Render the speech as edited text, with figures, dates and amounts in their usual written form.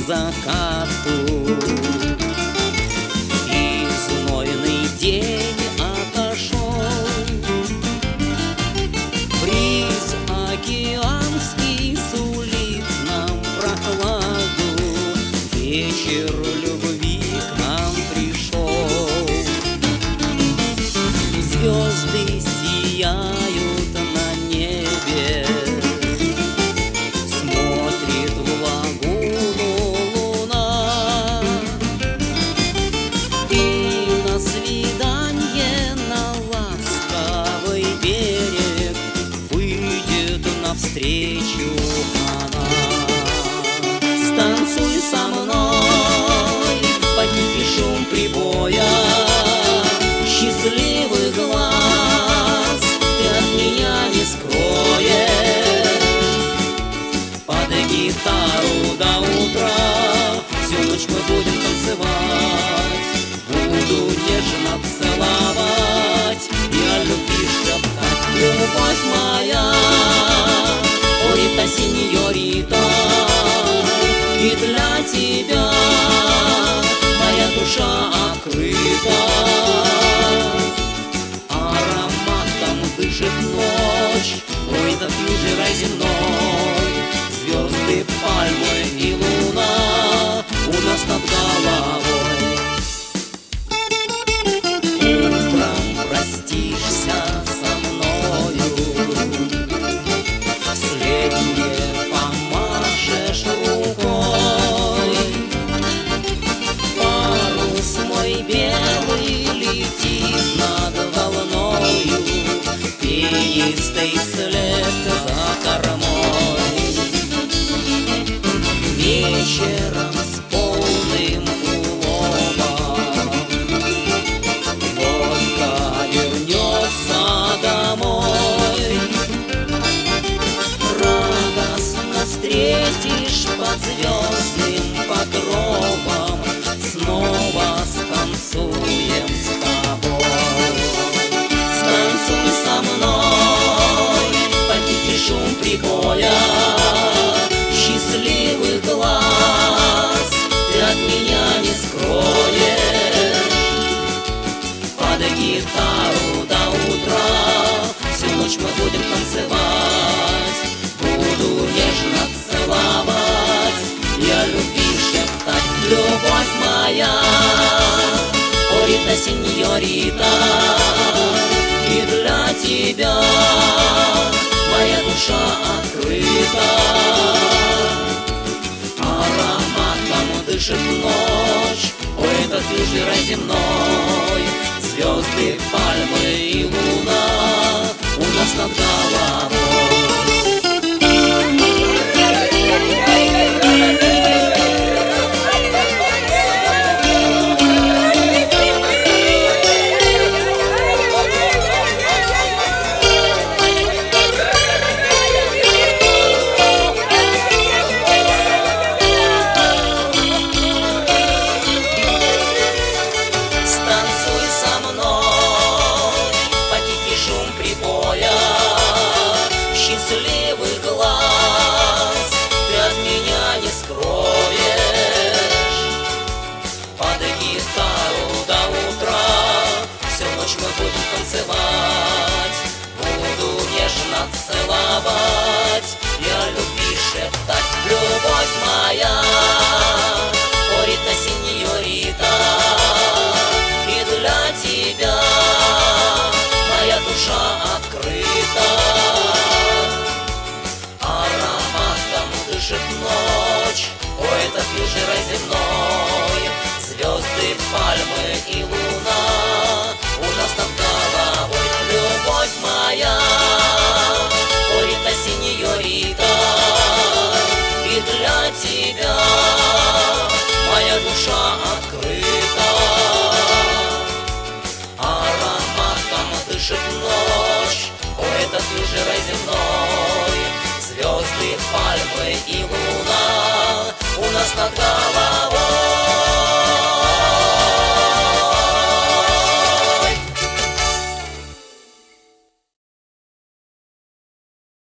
закату. И знойный день отошел, бриз океанский сулит нам прохладу. Вечер любви к нам пришел, звезды сияют на небе, смотрит в лагуну луна. И на свидание на ласковый берег выйдет навстречу она. Станцуй со мной под тихий шум прибоя, счастливый глаз ты от меня не скроешь. Под гитару до утра всю ночь мы будем танцевать. Буду нежно целовать и о любви шептать. Любовь моя, о Рита, сеньорита, и для тебя моя душа открыта. Ароматом дышит ночь, ой, да пью рай земной. Звезды, пальмы и луна у нас над головой. Утром простишься со мною, вслед мне помашешь рукой. Парус мой белый летит над волною, пенистый след за кормой. Вечером с полным уловом лодка вернется домой. Радостно встретишь под звездным покровом, снова станцуем с тобой. Станцуй со мной под тихий шум прибоя, счастливый глаз ты от меня не скроешь. Под гитару до утра всю ночь мы будем танцевать. Буду нежно целовать и о любви шептать. Любовь моя, о Рита, сеньорита, и для тебя моя душа открыта. Ароматом дышит ночь, ой, этот южный рай земной. Звезды, пальмы и луна у нас над головой. Счастливый глаз ты от меня не скроешь. Под гитару до утра всю ночь мы будем танцевать. Буду нежно целовать и о любви шептать. Любовь моя, о Рита, сеньорита, и для тебя моя душа открыта. Дышит ночь, ой, этот южный рай земной. Звезды, пальмы и луна у нас над головой. Любовь моя, о Рита, сеньорита, и для тебя моя душа открыта. Ароматом дышит ночь, ой, этот южный рай земной. Звезды, пальмы и луна у нас над головой.